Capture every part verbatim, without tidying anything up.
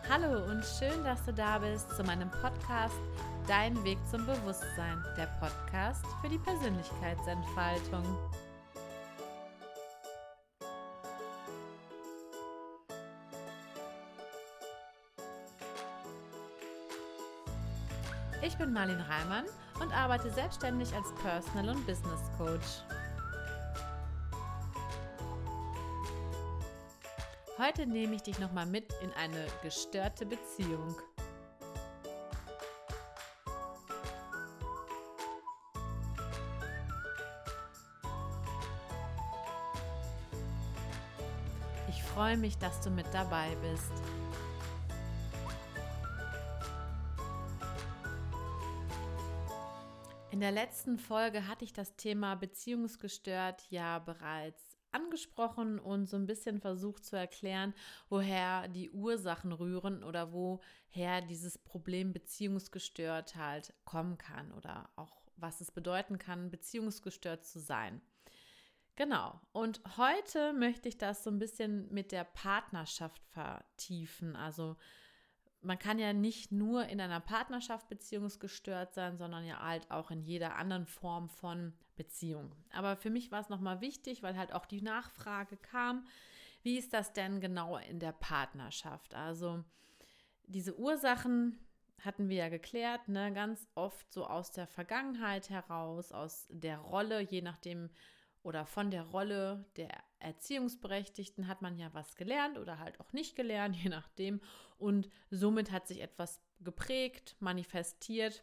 Hallo und schön, dass du da bist zu meinem Podcast Dein Weg zum Bewusstsein, der Podcast für die Persönlichkeitsentfaltung. Ich bin Marlin Reimann und arbeite selbstständig als Personal- und Business Coach. Heute nehme ich dich nochmal mit in eine gestörte Beziehung. Ich freue mich, dass du mit dabei bist. In der letzten Folge hatte ich das Thema beziehungsgestört ja bereits angesprochen und so ein bisschen versucht zu erklären, woher die Ursachen rühren oder woher dieses Problem beziehungsgestört halt kommen kann oder auch was es bedeuten kann, beziehungsgestört zu sein. Genau, und heute möchte ich das so ein bisschen mit der Partnerschaft vertiefen. Also man kann ja nicht nur in einer Partnerschaft beziehungsgestört sein, sondern ja halt auch in jeder anderen Form von Beziehung. Aber für mich war es nochmal wichtig, weil halt auch die Nachfrage kam, wie ist das denn genau in der Partnerschaft? Also diese Ursachen hatten wir ja geklärt, ne? Ganz oft so aus der Vergangenheit heraus, aus der Rolle, je nachdem, oder von der Rolle der Erziehungsberechtigten hat man ja was gelernt oder halt auch nicht gelernt, je nachdem. Und somit hat sich etwas geprägt, manifestiert.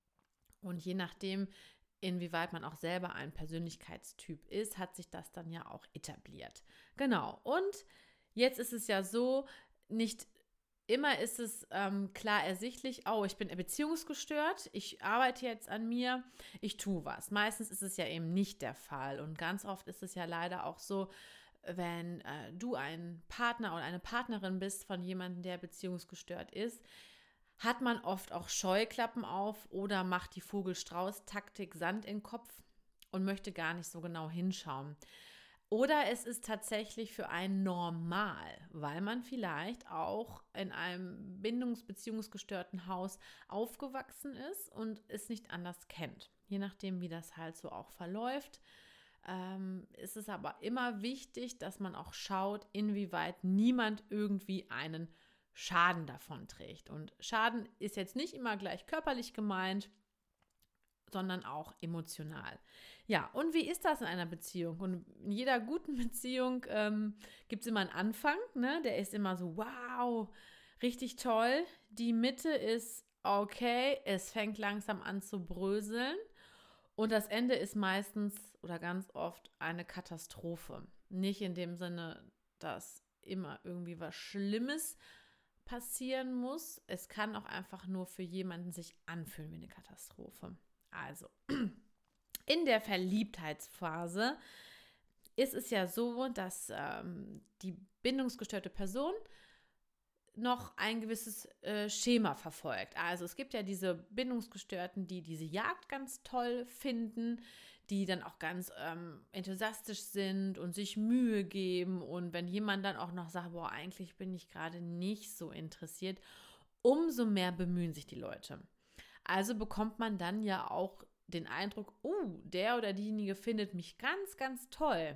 Und je nachdem, inwieweit man auch selber ein Persönlichkeitstyp ist, hat sich das dann ja auch etabliert. Genau. Und jetzt ist es ja so, nicht immer ist es ähm, klar ersichtlich, oh, ich bin beziehungsgestört, ich arbeite jetzt an mir, ich tue was. Meistens ist es ja eben nicht der Fall und ganz oft ist es ja leider auch so, wenn äh, du ein Partner oder eine Partnerin bist von jemandem, der beziehungsgestört ist, hat man oft auch Scheuklappen auf oder macht die Vogel-Strauß-Taktik Sand in den Kopf und möchte gar nicht so genau hinschauen. Oder es ist tatsächlich für einen normal, weil man vielleicht auch in einem bindungs- beziehungsgestörten Haus aufgewachsen ist und es nicht anders kennt. Je nachdem, wie das halt so auch verläuft, ähm, ist es aber immer wichtig, dass man auch schaut, inwieweit niemand irgendwie einen Schaden davon trägt. Und Schaden ist jetzt nicht immer gleich körperlich gemeint, sondern auch emotional. Ja, und wie ist das in einer Beziehung? Und in jeder guten Beziehung ähm, gibt es immer einen Anfang, ne? Der ist immer so, wow, richtig toll. Die Mitte ist okay, es fängt langsam an zu bröseln. Und das Ende ist meistens oder ganz oft eine Katastrophe. Nicht in dem Sinne, dass immer irgendwie was Schlimmes passieren muss. Es kann auch einfach nur für jemanden sich anfühlen wie eine Katastrophe. Also, in der Verliebtheitsphase ist es ja so, dass ähm, die bindungsgestörte Person noch ein gewisses äh, Schema verfolgt. Also es gibt ja diese Bindungsgestörten, die diese Jagd ganz toll finden, die dann auch ganz ähm, enthusiastisch sind und sich Mühe geben. Und wenn jemand dann auch noch sagt, boah, eigentlich bin ich gerade nicht so interessiert, umso mehr bemühen sich die Leute. Also bekommt man dann ja auch den Eindruck, oh, der oder diejenige findet mich ganz, ganz toll.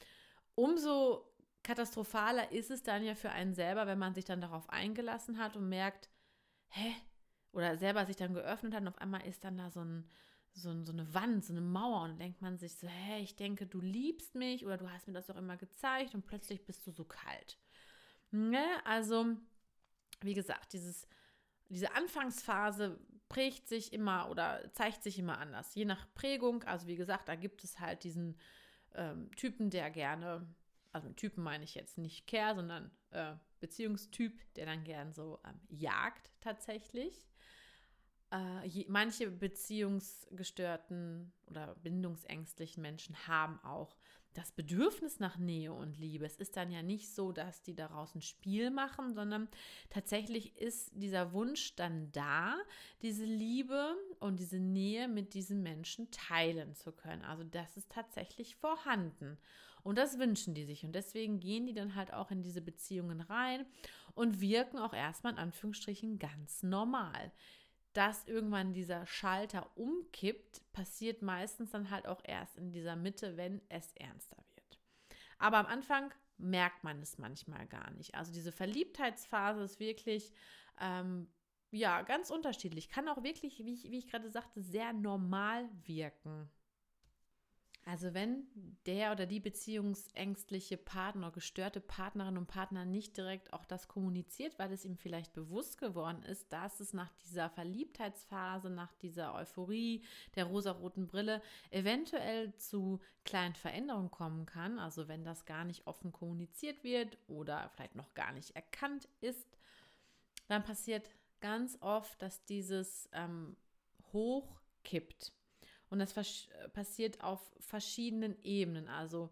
Umso katastrophaler ist es dann ja für einen selber, wenn man sich dann darauf eingelassen hat und merkt, hä? Oder selber sich dann geöffnet hat und auf einmal ist dann da so, ein, so, ein, so eine Wand, so eine Mauer und dann denkt man sich so, hä, ich denke, du liebst mich oder du hast mir das doch immer gezeigt und plötzlich bist du so kalt. Ne? Also, wie gesagt, dieses Diese Anfangsphase prägt sich immer oder zeigt sich immer anders, je nach Prägung. Also wie gesagt, da gibt es halt diesen ähm, Typen, der gerne, also mit Typen meine ich jetzt nicht Care, sondern äh, Beziehungstyp, der dann gern so ähm, jagt tatsächlich. Äh, je, manche beziehungsgestörten oder bindungsängstlichen Menschen haben auch das Bedürfnis nach Nähe und Liebe. Es ist dann ja nicht so, dass die daraus ein Spiel machen, sondern tatsächlich ist dieser Wunsch dann da, diese Liebe und diese Nähe mit diesen Menschen teilen zu können. Also das ist tatsächlich vorhanden. Und das wünschen die sich. Und deswegen gehen die dann halt auch in diese Beziehungen rein und wirken auch erstmal in Anführungsstrichen ganz normal. Dass irgendwann dieser Schalter umkippt, passiert meistens dann halt auch erst in dieser Mitte, wenn es ernster wird. Aber am Anfang merkt man es manchmal gar nicht. Also diese Verliebtheitsphase ist wirklich, ähm, ja, ganz unterschiedlich. Kann auch wirklich, wie ich, wie ich gerade sagte, sehr normal wirken. Also wenn der oder die beziehungsängstliche Partner, gestörte Partnerin und Partner nicht direkt auch das kommuniziert, weil es ihm vielleicht bewusst geworden ist, dass es nach dieser Verliebtheitsphase, nach dieser Euphorie der rosaroten Brille eventuell zu kleinen Veränderungen kommen kann, also wenn das gar nicht offen kommuniziert wird oder vielleicht noch gar nicht erkannt ist, dann passiert ganz oft, dass dieses ähm, hochkippt. Und das passiert auf verschiedenen Ebenen. Also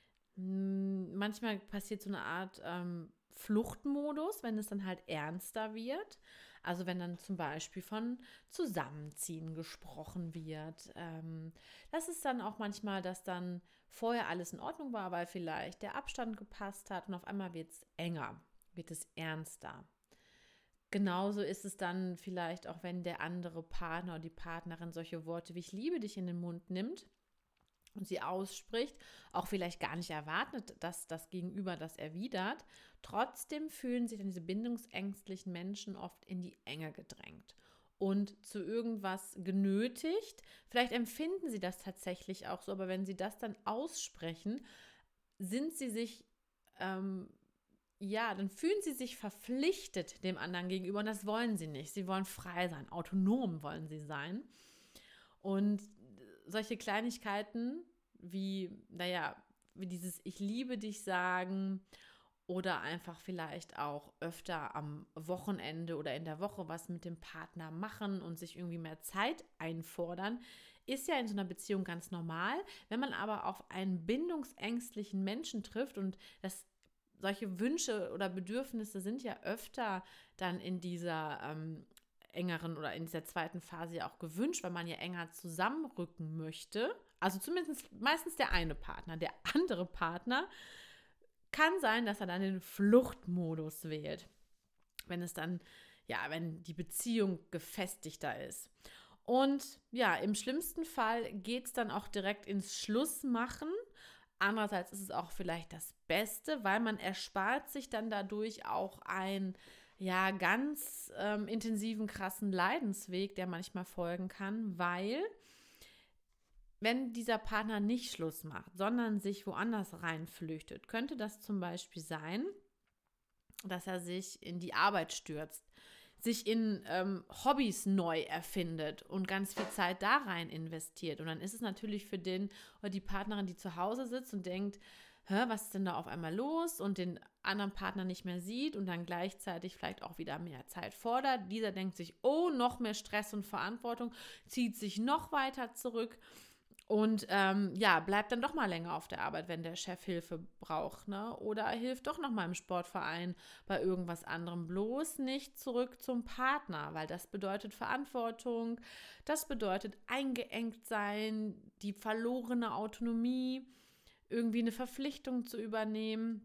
mh, manchmal passiert so eine Art ähm, Fluchtmodus, wenn es dann halt ernster wird. Also wenn dann zum Beispiel von Zusammenziehen gesprochen wird. Ähm, das ist dann auch manchmal, dass dann vorher alles in Ordnung war, weil vielleicht der Abstand gepasst hat und auf einmal wird es enger, wird es ernster. Genauso ist es dann vielleicht auch, wenn der andere Partner oder die Partnerin solche Worte wie ich liebe dich in den Mund nimmt und sie ausspricht, auch vielleicht gar nicht erwartet, dass das Gegenüber das erwidert. Trotzdem fühlen sich dann diese bindungsängstlichen Menschen oft in die Enge gedrängt und zu irgendwas genötigt. Vielleicht empfinden sie das tatsächlich auch so, aber wenn sie das dann aussprechen, sind sie sich ähm, ja, dann fühlen sie sich verpflichtet dem anderen gegenüber und das wollen sie nicht. Sie wollen frei sein, autonom wollen sie sein. Und solche Kleinigkeiten wie, naja, wie dieses Ich liebe dich sagen oder einfach vielleicht auch öfter am Wochenende oder in der Woche was mit dem Partner machen und sich irgendwie mehr Zeit einfordern, ist ja in so einer Beziehung ganz normal. Wenn man aber auf einen bindungsängstlichen Menschen trifft und das solche Wünsche oder Bedürfnisse sind ja öfter dann in dieser ähm, engeren oder in dieser zweiten Phase ja auch gewünscht, weil man ja enger zusammenrücken möchte. Also zumindest meistens der eine Partner. Der andere Partner kann sein, dass er dann den Fluchtmodus wählt, wenn es dann, ja, wenn die Beziehung gefestigter ist. Und ja, im schlimmsten Fall geht es dann auch direkt ins Schlussmachen. Andererseits ist es auch vielleicht das Beste, weil man erspart sich dann dadurch auch einen ja, ganz ähm, intensiven, krassen Leidensweg, der manchmal folgen kann, weil wenn dieser Partner nicht Schluss macht, sondern sich woanders reinflüchtet, könnte das zum Beispiel sein, dass er sich in die Arbeit stürzt, sich in ähm, Hobbys neu erfindet und ganz viel Zeit da rein investiert. Und dann ist es natürlich für den oder die Partnerin, die zu Hause sitzt und denkt, hä, was ist denn da auf einmal los? Und den anderen Partner nicht mehr sieht und dann gleichzeitig vielleicht auch wieder mehr Zeit fordert. Dieser denkt sich, oh, noch mehr Stress und Verantwortung, zieht sich noch weiter zurück. Und ähm, ja, bleibt dann doch mal länger auf der Arbeit, wenn der Chef Hilfe braucht, ne? Oder hilft doch noch mal im Sportverein bei irgendwas anderem. Bloß nicht zurück zum Partner, weil das bedeutet Verantwortung, das bedeutet eingeengt sein, die verlorene Autonomie, irgendwie eine Verpflichtung zu übernehmen.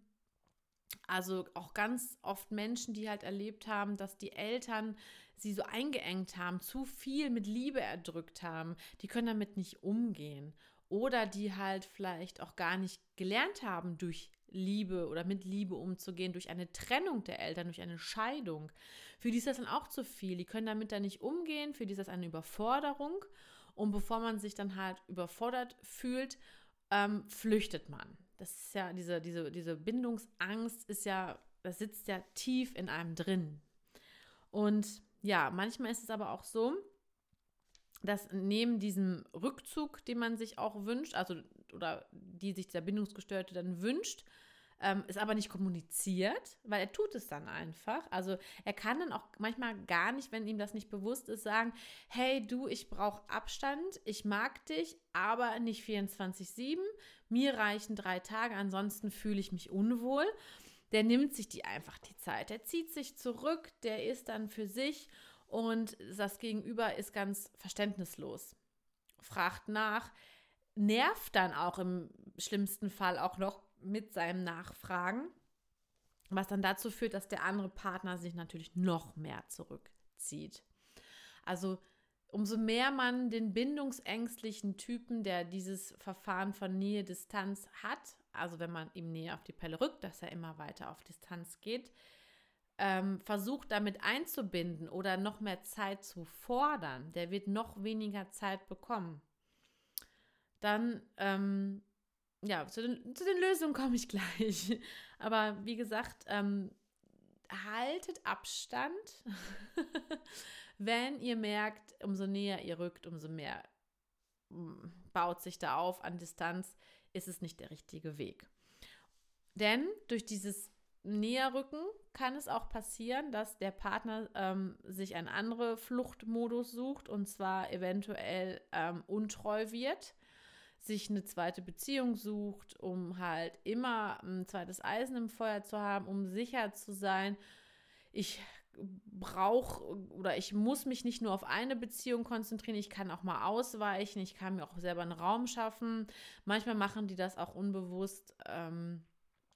Also auch ganz oft Menschen, die halt erlebt haben, dass die Eltern sie so eingeengt haben, zu viel mit Liebe erdrückt haben, die können damit nicht umgehen. Oder die halt vielleicht auch gar nicht gelernt haben, durch Liebe oder mit Liebe umzugehen, durch eine Trennung der Eltern, durch eine Scheidung. Für die ist das dann auch zu viel. Die können damit dann nicht umgehen, für die ist das eine Überforderung. Und bevor man sich dann halt überfordert fühlt, ähm, flüchtet man. Das ist ja, diese, diese, diese Bindungsangst ist ja, das sitzt ja tief in einem drin. Und ja, manchmal ist es aber auch so, dass neben diesem Rückzug, den man sich auch wünscht, also oder die sich der Bindungsgestörte dann wünscht, ähm, ist aber nicht kommuniziert, weil er tut es dann einfach. Also er kann dann auch manchmal gar nicht, wenn ihm das nicht bewusst ist, sagen, hey du, ich brauche Abstand, ich mag dich, aber nicht vierundzwanzig sieben, mir reichen drei Tage, ansonsten fühle ich mich unwohl. Der nimmt sich die einfach die Zeit, der zieht sich zurück, der ist dann für sich und das Gegenüber ist ganz verständnislos, fragt nach, nervt dann auch im schlimmsten Fall auch noch mit seinem Nachfragen. was dann dazu führt, dass der andere Partner sich natürlich noch mehr zurückzieht. Also umso mehr man den bindungsängstlichen Typen, der dieses Verfahren von Nähe, Distanz hat, also wenn man ihm näher auf die Pelle rückt, dass er immer weiter auf Distanz geht, ähm, versucht damit einzubinden oder noch mehr Zeit zu fordern, der wird noch weniger Zeit bekommen. Dann, ähm, ja, zu den, zu den Lösungen komme ich gleich. Aber wie gesagt, ähm, haltet Abstand. Wenn ihr merkt, umso näher ihr rückt, umso mehr mm, baut sich da auf an Distanz, ist es nicht der richtige Weg. Denn durch dieses Näherrücken kann es auch passieren, dass der Partner ähm, sich einen anderen Fluchtmodus sucht und zwar eventuell ähm, untreu wird, sich eine zweite Beziehung sucht, um halt immer ein zweites Eisen im Feuer zu haben, um sicher zu sein, ich brauche oder ich muss mich nicht nur auf eine Beziehung konzentrieren, ich kann auch mal ausweichen, ich kann mir auch selber einen Raum schaffen. Manchmal machen die das auch unbewusst, ähm,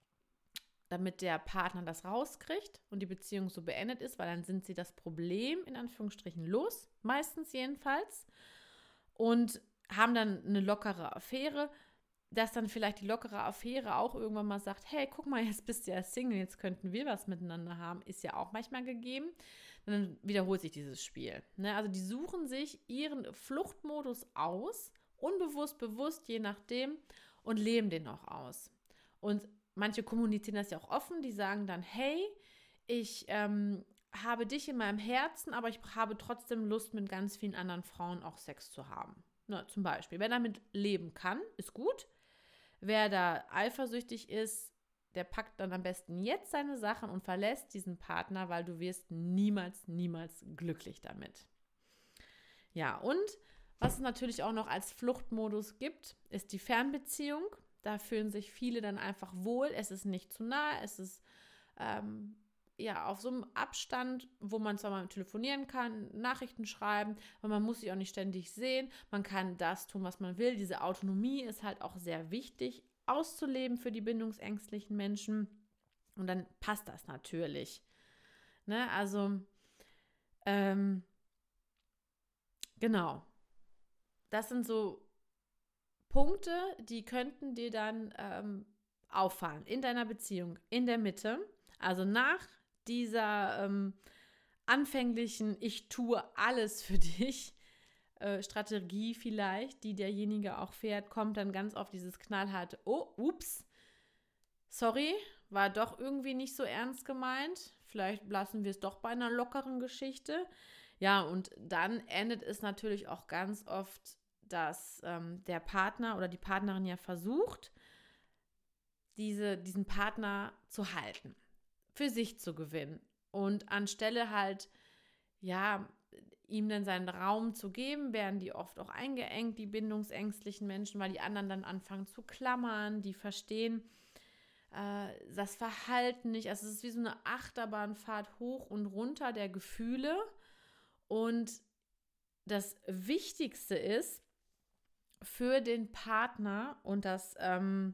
damit der Partner das rauskriegt und die Beziehung so beendet ist, weil dann sind sie das Problem in Anführungsstrichen los, meistens jedenfalls, und haben dann eine lockere Affäre, dass dann vielleicht die lockere Affäre auch irgendwann mal sagt, hey, guck mal, jetzt bist du ja Single, jetzt könnten wir was miteinander haben, ist ja auch manchmal gegeben. Und dann wiederholt sich dieses Spiel. Ne? Also die suchen sich ihren Fluchtmodus aus, unbewusst, bewusst, je nachdem, und leben den auch aus. Und manche kommunizieren das ja auch offen, die sagen dann, hey, ich ähm, habe dich in meinem Herzen, aber ich habe trotzdem Lust, mit ganz vielen anderen Frauen auch Sex zu haben. Na, zum Beispiel. Wer damit leben kann, ist gut. Wer da eifersüchtig ist, der packt dann am besten jetzt seine Sachen und verlässt diesen Partner, weil du wirst niemals, niemals glücklich damit. Ja, und was es natürlich auch noch als Fluchtmodus gibt, ist die Fernbeziehung. Da fühlen sich viele dann einfach wohl. Es ist nicht zu nah, es ist ähm, ja auf so einem Abstand, wo man zwar mal telefonieren kann, Nachrichten schreiben, aber man muss sich auch nicht ständig sehen. Man kann das tun, was man will. Diese Autonomie ist halt auch sehr wichtig auszuleben für die bindungsängstlichen Menschen. Und dann passt das natürlich. Ne? Also, ähm, genau. Das sind so Punkte, die könnten dir dann ähm, auffallen in deiner Beziehung, in der Mitte. Also nach dieser ähm, anfänglichen Ich tue alles für dich äh, Strategie vielleicht, die derjenige auch fährt, kommt dann ganz oft dieses knallharte, oh, ups, sorry, war doch irgendwie nicht so ernst gemeint. Vielleicht lassen wir es doch bei einer lockeren Geschichte. Ja, und dann endet es natürlich auch ganz oft, dass ähm, der Partner oder die Partnerin ja versucht, diese, diesen Partner zu halten, für sich zu gewinnen. Und anstelle halt, ja, ihm dann seinen Raum zu geben, werden die oft auch eingeengt, die bindungsängstlichen Menschen, weil die anderen dann anfangen zu klammern, die verstehen äh, das Verhalten nicht. Also es ist wie so eine Achterbahnfahrt hoch und runter der Gefühle. Und das Wichtigste ist für den Partner, und das, ähm,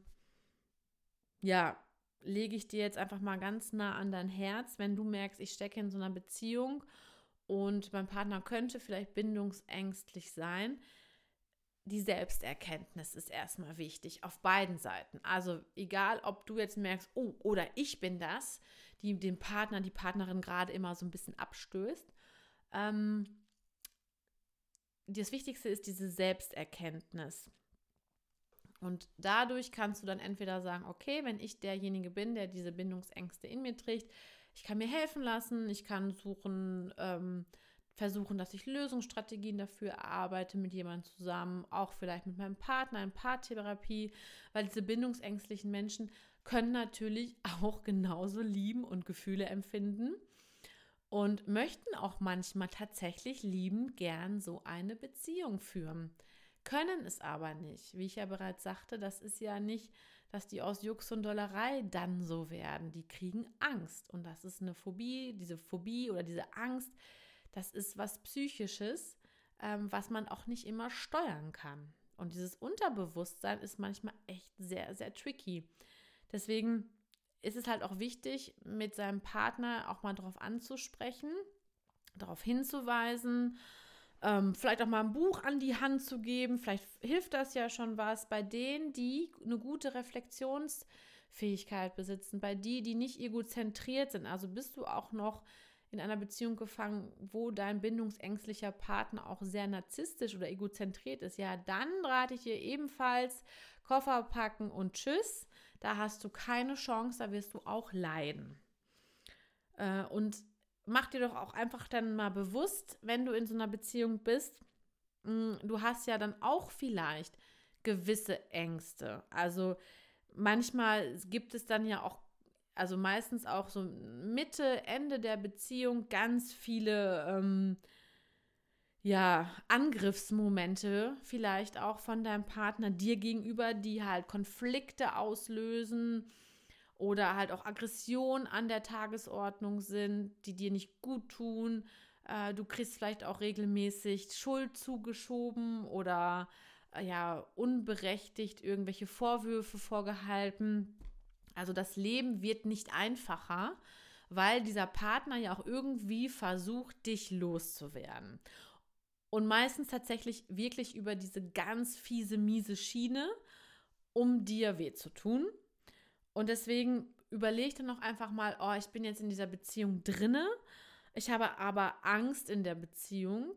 ja, lege ich dir jetzt einfach mal ganz nah an dein Herz, wenn du merkst, ich stecke in so einer Beziehung und mein Partner könnte vielleicht bindungsängstlich sein. Die Selbsterkenntnis ist erstmal wichtig auf beiden Seiten. Also egal, ob du jetzt merkst, oh, oder ich bin das, die den Partner, die Partnerin gerade immer so ein bisschen abstößt. Ähm, das Wichtigste ist diese Selbsterkenntnis. Und dadurch kannst du dann entweder sagen, okay, wenn ich derjenige bin, der diese Bindungsängste in mir trägt, ich kann mir helfen lassen, ich kann suchen, ähm, versuchen, dass ich Lösungsstrategien dafür erarbeite mit jemandem zusammen, auch vielleicht mit meinem Partner, in Paartherapie, weil diese bindungsängstlichen Menschen können natürlich auch genauso lieben und Gefühle empfinden und möchten auch manchmal tatsächlich liebend gern so eine Beziehung führen. Können es aber nicht. Wie ich ja bereits sagte, das ist ja nicht, dass die aus Jux und Dollerei dann so werden. Die kriegen Angst. Und das ist eine Phobie, diese Phobie oder diese Angst, das ist was Psychisches, ähm, was man auch nicht immer steuern kann. Und dieses Unterbewusstsein ist manchmal echt sehr, sehr tricky. Deswegen ist es halt auch wichtig, mit seinem Partner auch mal darauf anzusprechen, darauf hinzuweisen, ähm, vielleicht auch mal ein Buch an die Hand zu geben. Vielleicht hilft das ja schon was bei denen, die eine gute Reflexionsfähigkeit besitzen, bei denen, die nicht egozentriert sind. Also bist du auch noch in einer Beziehung gefangen, wo dein bindungsängstlicher Partner auch sehr narzisstisch oder egozentriert ist, ja, dann rate ich dir ebenfalls Koffer packen und tschüss. Da hast du keine Chance, da wirst du auch leiden. Äh, und mach dir doch auch einfach dann mal bewusst, wenn du in so einer Beziehung bist, mh, du hast ja dann auch vielleicht gewisse Ängste. Also manchmal gibt es dann ja auch, also meistens auch so Mitte, Ende der Beziehung ganz viele ähm, ja, Angriffsmomente vielleicht auch von deinem Partner dir gegenüber, die halt Konflikte auslösen oder halt auch Aggression an der Tagesordnung sind, die dir nicht gut tun. Äh, du kriegst vielleicht auch regelmäßig Schuld zugeschoben oder äh, ja, unberechtigt irgendwelche Vorwürfe vorgehalten. Also das Leben wird nicht einfacher, weil dieser Partner ja auch irgendwie versucht, dich loszuwerden. Und meistens tatsächlich wirklich über diese ganz fiese, miese Schiene, um dir weh zu tun. Und deswegen überleg dann noch einfach mal, oh, ich bin jetzt in dieser Beziehung drinne, ich habe aber Angst in der Beziehung.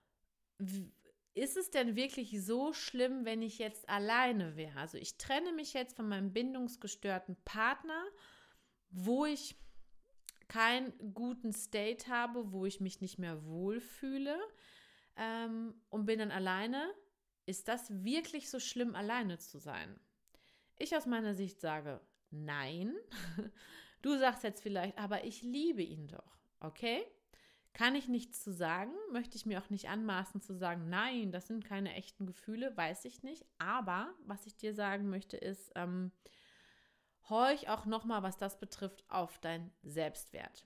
Ist es denn wirklich so schlimm, wenn ich jetzt alleine wäre? Also ich trenne mich jetzt von meinem bindungsgestörten Partner, wo ich keinen guten State habe, wo ich mich nicht mehr wohlfühle ähm, und bin dann alleine. Ist das wirklich so schlimm, alleine zu sein? Ich aus meiner Sicht sage, nein. Du sagst jetzt vielleicht, aber ich liebe ihn doch, okay? Kann ich nichts zu sagen, möchte ich mir auch nicht anmaßen zu sagen, nein, das sind keine echten Gefühle, weiß ich nicht. Aber was ich dir sagen möchte ist, ähm, horch auch nochmal, was das betrifft, auf deinen Selbstwert.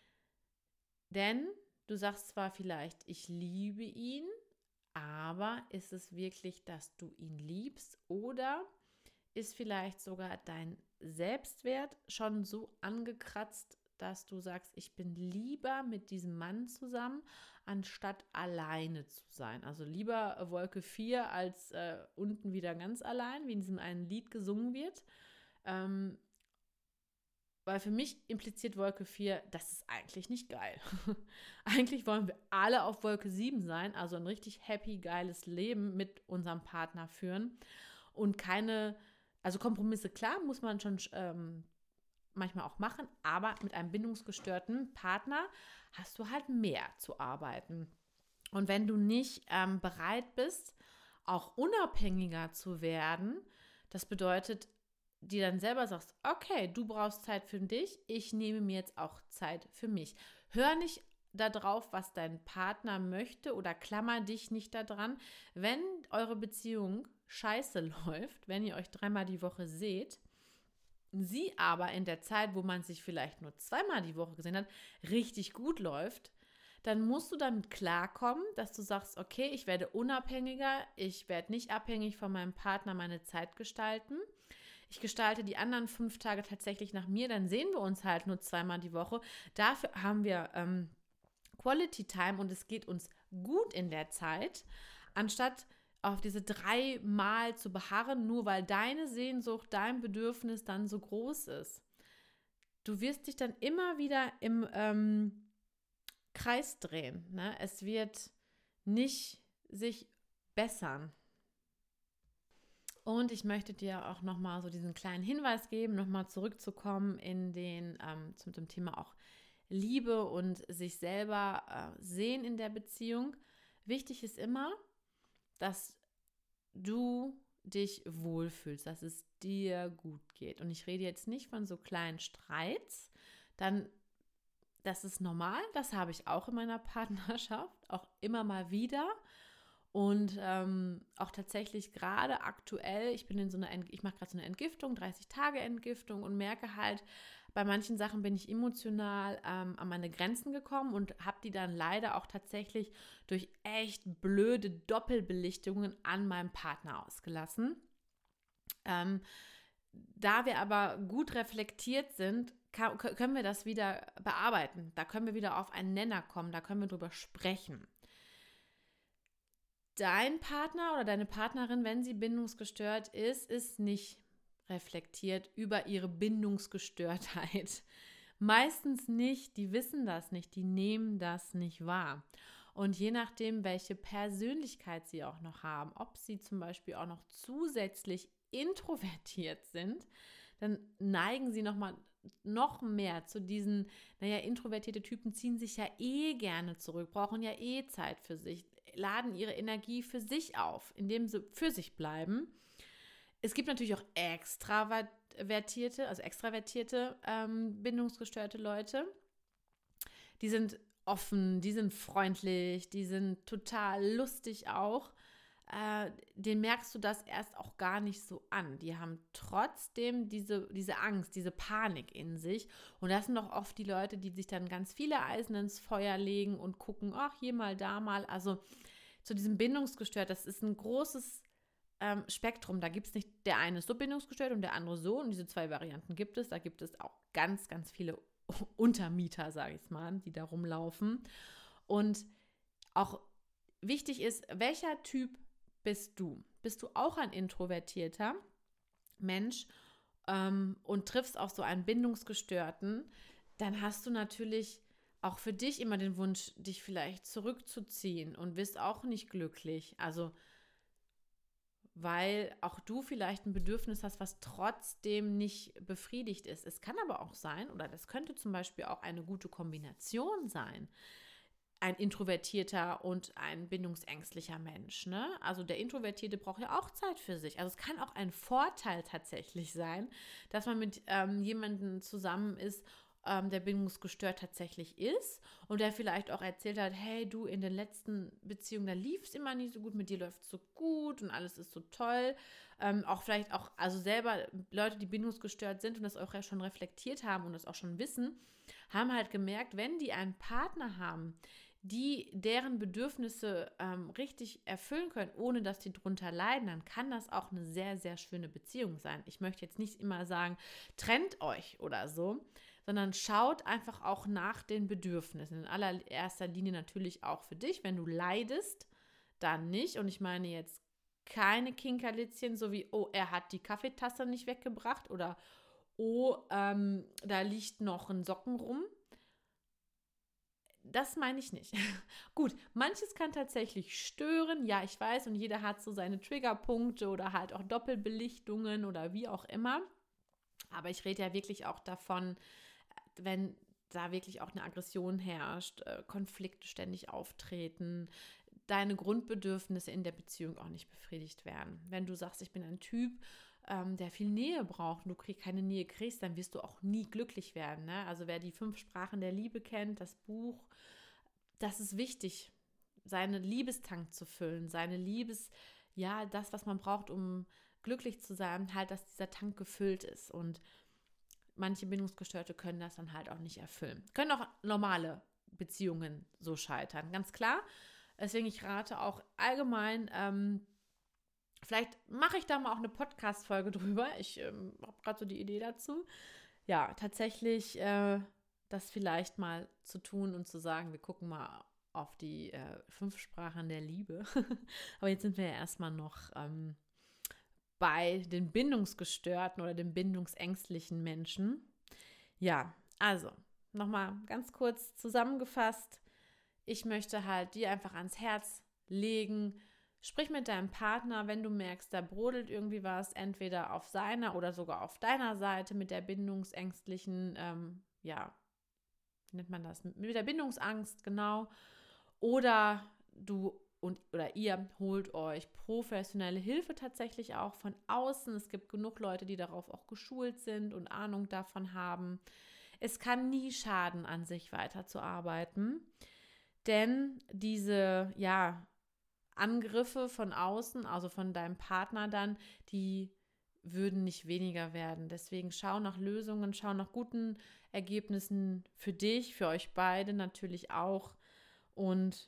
Denn du sagst zwar vielleicht, ich liebe ihn, aber ist es wirklich, dass du ihn liebst oder ist vielleicht sogar dein Selbstwert schon so angekratzt, dass du sagst, ich bin lieber mit diesem Mann zusammen, anstatt alleine zu sein. Also lieber Wolke vier als äh, unten wieder ganz allein, wie in diesem einen Lied gesungen wird. Ähm, weil für mich impliziert Wolke vier, das ist eigentlich nicht geil. Eigentlich wollen wir alle auf Wolke sieben sein, also ein richtig happy, geiles Leben mit unserem Partner führen und keine, also Kompromisse, klar, muss man schon ähm, manchmal auch machen, aber mit einem bindungsgestörten Partner hast du halt mehr zu arbeiten. Und wenn du nicht ähm, bereit bist, auch unabhängiger zu werden, das bedeutet, dir dann selber sagst, okay, du brauchst Zeit für dich, ich nehme mir jetzt auch Zeit für mich. Hör nicht darauf, was dein Partner möchte oder klammer dich nicht daran. Wenn eure Beziehung scheiße läuft, wenn ihr euch dreimal die Woche seht, sie aber in der Zeit, wo man sich vielleicht nur zweimal die Woche gesehen hat, richtig gut läuft, dann musst du damit klarkommen, dass du sagst, okay, ich werde unabhängiger, ich werde nicht abhängig von meinem Partner meine Zeit gestalten. Ich gestalte die anderen fünf Tage tatsächlich nach mir, dann sehen wir uns halt nur zweimal die Woche. Dafür haben wir ähm, Quality Time und es geht uns gut in der Zeit, anstatt auf diese drei Mal zu beharren, nur weil deine Sehnsucht, dein Bedürfnis dann so groß ist. Du wirst dich dann immer wieder im ähm, Kreis drehen. Ne? Es wird nicht sich bessern. Und ich möchte dir auch nochmal so diesen kleinen Hinweis geben, nochmal zurückzukommen in den, ähm, zum, zum Thema auch Liebe und sich selber äh, sehen in der Beziehung. Wichtig ist immer, dass du dich wohlfühlst, dass es dir gut geht. Und ich rede jetzt nicht von so kleinen Streits, dann, das ist normal, das habe ich auch in meiner Partnerschaft, auch immer mal wieder. Und ähm, auch tatsächlich gerade aktuell, ich bin in so einer, ich mache gerade so eine Entgiftung, dreißig Tage Entgiftung und merke halt, bei manchen Sachen bin ich emotional ähm, an meine Grenzen gekommen und habe die dann leider auch tatsächlich durch echt blöde Doppelbelichtungen an meinem Partner ausgelassen. Ähm, Da wir aber gut reflektiert sind, kann, können wir das wieder bearbeiten. Da können wir wieder auf einen Nenner kommen, da können wir drüber sprechen. Dein Partner oder deine Partnerin, wenn sie bindungsgestört ist, ist nicht reflektiert über ihre Bindungsgestörtheit. Meistens nicht, die wissen das nicht, die nehmen das nicht wahr. Und je nachdem, welche Persönlichkeit sie auch noch haben, ob sie zum Beispiel auch noch zusätzlich introvertiert sind, dann neigen sie noch mal noch mehr zu diesen, naja, introvertierte Typen ziehen sich ja eh gerne zurück, brauchen ja eh Zeit für sich, laden ihre Energie für sich auf, indem sie für sich bleiben. Es gibt natürlich auch extravertierte, also extravertierte ähm, bindungsgestörte Leute. Die sind offen, die sind freundlich, die sind total lustig auch. Äh, den merkst du das erst auch gar nicht so an. Die haben trotzdem diese, diese Angst, diese Panik in sich. Und das sind doch oft die Leute, die sich dann ganz viele Eisen ins Feuer legen und gucken, ach, hier mal, da mal. Also zu diesem Bindungsgestört, das ist ein großes ähm, Spektrum. Da gibt es nicht, der eine ist so bindungsgestört und der andere so. Und diese zwei Varianten gibt es. Da gibt es auch ganz, ganz viele Untermieter, sage ich mal, die da rumlaufen. Und auch wichtig ist, welcher Typ bist du? Bist du auch ein introvertierter Mensch ähm, und triffst auf so einen Bindungsgestörten, dann hast du natürlich auch für dich immer den Wunsch, dich vielleicht zurückzuziehen und wirst auch nicht glücklich. Also, weil auch du vielleicht ein Bedürfnis hast, was trotzdem nicht befriedigt ist. Es kann aber auch sein, oder das könnte zum Beispiel auch eine gute Kombination sein, ein introvertierter und ein bindungsängstlicher Mensch, ne? Also der Introvertierte braucht ja auch Zeit für sich. Also es kann auch ein Vorteil tatsächlich sein, dass man mit ähm, jemandem zusammen ist, ähm, der bindungsgestört tatsächlich ist und der vielleicht auch erzählt hat, hey, du, in den letzten Beziehungen, da lief es immer nicht so gut, mit dir läuft es so gut und alles ist so toll. Ähm, auch vielleicht auch, also selber Leute, die bindungsgestört sind und das auch ja schon reflektiert haben und das auch schon wissen, haben halt gemerkt, wenn die einen Partner haben, die deren Bedürfnisse ähm, richtig erfüllen können, ohne dass die drunter leiden, dann kann das auch eine sehr, sehr schöne Beziehung sein. Ich möchte jetzt nicht immer sagen, trennt euch oder so, sondern schaut einfach auch nach den Bedürfnissen. In allererster Linie natürlich auch für dich. Wenn du leidest, dann nicht. Und ich meine jetzt keine Kinkerlitzchen, so wie, oh, er hat die Kaffeetasse nicht weggebracht oder oh, ähm, da liegt noch ein Socken rum. Das meine ich nicht. Gut, manches kann tatsächlich stören. Ja, ich weiß, und jeder hat so seine Triggerpunkte oder halt auch Doppelbelichtungen oder wie auch immer. Aber ich rede ja wirklich auch davon, wenn da wirklich auch eine Aggression herrscht, äh, Konflikte ständig auftreten, deine Grundbedürfnisse in der Beziehung auch nicht befriedigt werden. Wenn du sagst, ich bin ein Typ, ähm, der viel Nähe braucht und du krieg, keine Nähe kriegst, dann wirst du auch nie glücklich werden. Ne? Also wer die fünf Sprachen der Liebe kennt, das Buch, das ist wichtig, seine Liebestank zu füllen, seine Liebes, ja, das, was man braucht, um glücklich zu sein, halt, dass dieser Tank gefüllt ist. Und manche Bindungsgestörte können das dann halt auch nicht erfüllen. Können auch normale Beziehungen so scheitern, ganz klar. Deswegen, ich rate auch allgemein, ähm, vielleicht mache ich da mal auch eine Podcast-Folge drüber. Ich ähm, habe gerade so die Idee dazu. Ja, tatsächlich äh, das vielleicht mal zu tun und zu sagen, wir gucken mal auf die äh, fünf Sprachen der Liebe. Aber jetzt sind wir ja erstmal noch ähm, bei den bindungsgestörten oder den bindungsängstlichen Menschen. Ja, also nochmal ganz kurz zusammengefasst. Ich möchte halt dir einfach ans Herz legen, sprich mit deinem Partner, wenn du merkst, da brodelt irgendwie was, entweder auf seiner oder sogar auf deiner Seite mit der bindungsängstlichen, ähm, ja, wie nennt man das, mit der Bindungsangst, genau. Oder du und oder ihr holt euch professionelle Hilfe tatsächlich auch von außen. Es gibt genug Leute, die darauf auch geschult sind und Ahnung davon haben. Es kann nie schaden, an sich weiterzuarbeiten, denn diese, ja, Angriffe von außen, also von deinem Partner dann, die würden nicht weniger werden. Deswegen schau nach Lösungen, schau nach guten Ergebnissen für dich, für euch beide natürlich auch und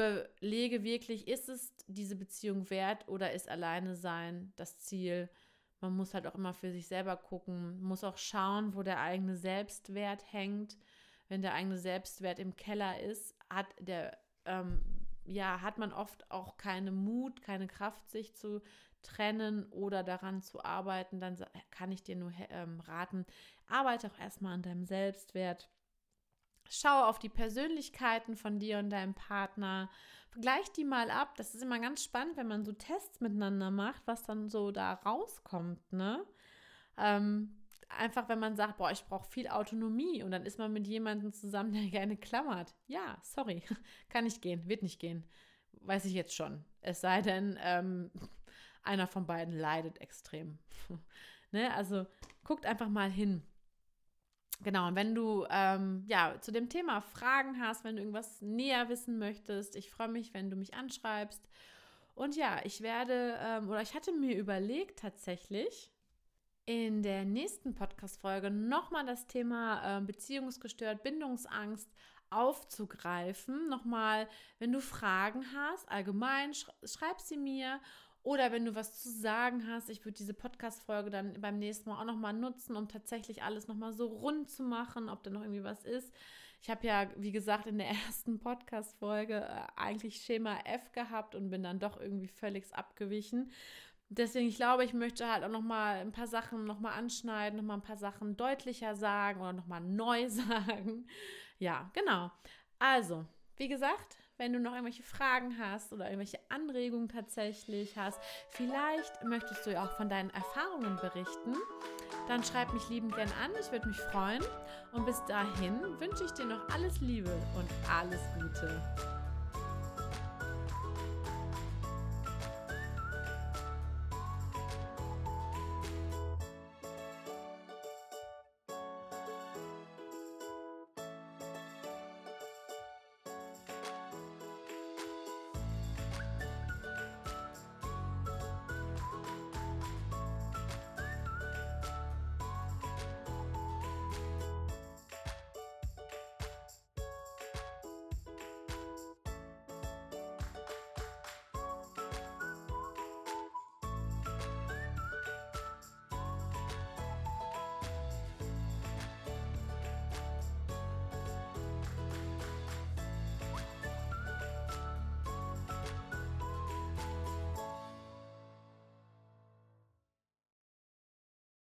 überlege wirklich, ist es diese Beziehung wert oder ist alleine sein das Ziel? man muss halt auch immer für sich selber gucken, muss auch schauen, wo der eigene Selbstwert hängt. Wenn der eigene Selbstwert im Keller ist, hat der, ähm, ja, hat man oft auch keinen Mut, keine Kraft, sich zu trennen oder daran zu arbeiten. Dann kann ich dir nur ähm, raten, arbeite auch erstmal an deinem Selbstwert. Schau auf die Persönlichkeiten von dir und deinem Partner. Vergleich die mal ab. Das ist immer ganz spannend, wenn man so Tests miteinander macht, was dann so da rauskommt, ne? Ähm, einfach, wenn man sagt, boah, ich brauche viel Autonomie und dann ist man mit jemandem zusammen, der gerne klammert. Ja, sorry, kann nicht gehen, wird nicht gehen. Weiß ich jetzt schon. Es sei denn, ähm, einer von beiden leidet extrem. Ne? Also guckt einfach mal hin. Genau, und wenn du ähm, ja, zu dem Thema Fragen hast, wenn du irgendwas näher wissen möchtest, ich freue mich, wenn du mich anschreibst. Und ja, ich werde, ähm, oder ich hatte mir überlegt tatsächlich, in der nächsten Podcast-Folge nochmal das Thema äh, beziehungsgestört, Bindungsangst aufzugreifen. Nochmal, wenn du Fragen hast, allgemein, sch- schreib sie mir. Oder wenn du was zu sagen hast, ich würde diese Podcast-Folge dann beim nächsten Mal auch nochmal nutzen, um tatsächlich alles nochmal so rund zu machen, ob da noch irgendwie was ist. Ich habe ja, wie gesagt, in der ersten Podcast-Folge äh, eigentlich Schema F gehabt und bin dann doch irgendwie völlig abgewichen. Deswegen, ich glaube, ich möchte halt auch nochmal ein paar Sachen nochmal anschneiden, nochmal ein paar Sachen deutlicher sagen oder nochmal neu sagen. Ja, genau. Also, wie gesagt, wenn du noch irgendwelche Fragen hast oder irgendwelche Anregungen tatsächlich hast, vielleicht möchtest du ja auch von deinen Erfahrungen berichten, dann schreib mich liebend gern an, ich würde mich freuen. Und bis dahin wünsche ich dir noch alles Liebe und alles Gute.